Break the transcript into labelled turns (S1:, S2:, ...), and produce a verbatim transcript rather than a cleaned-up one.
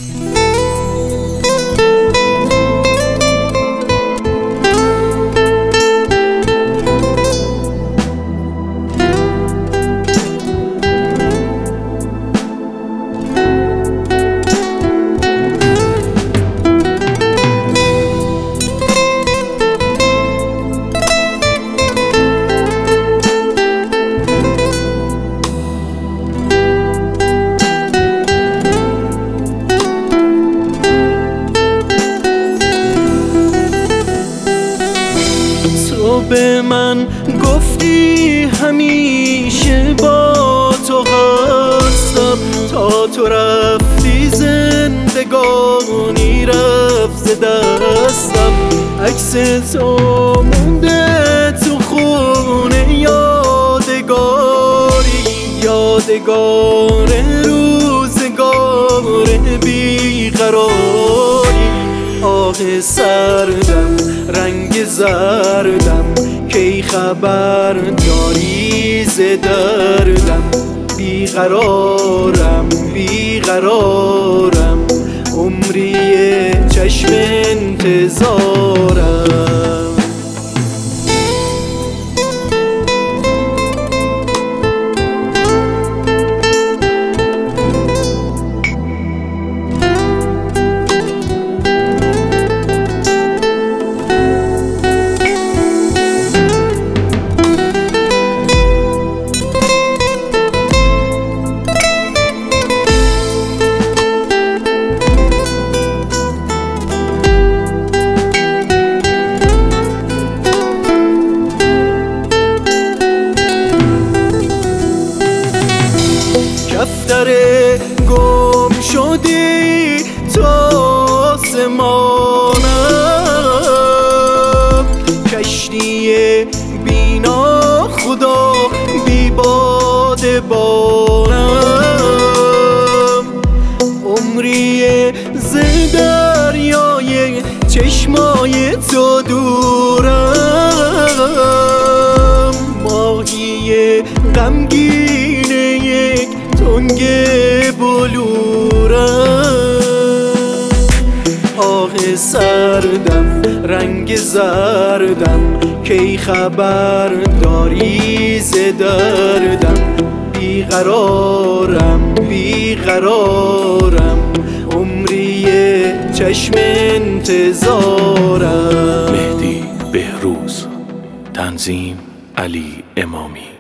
S1: تو به من گفتی همیشه با تو هستم، تا تو رفتی زندگانی رفت ز دستم. عکس تو مونده تو خونه یادگاری، یادگار روزگار بیقراری. آه سردم رنگ زردم کی خبر داری ز دردم. بیقرارم بیقرارم عمری چشم انتظارم. دفتر گم شدی تو آسمانم، کشتی بینا خدا بی باد بارم. عمری ز دریای چشمای تو دورم. ماهی غمگین یک تنگ بلورم. آه سردم رنگ زردم کی خبر داری ز دردم. بیقرارم بیقرارم عمری چشم انتظارم.
S2: مهدی بهروز، تنظیم علی امامی.